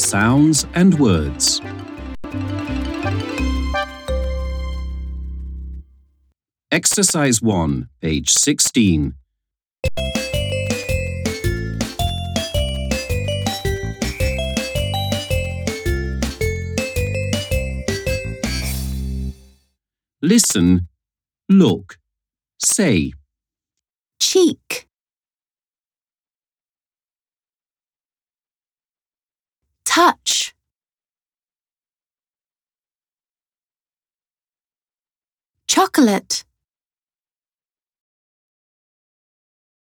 sounds and words. Exercise 1, page 16. Listen, look, say. Cheek, touch, chocolate,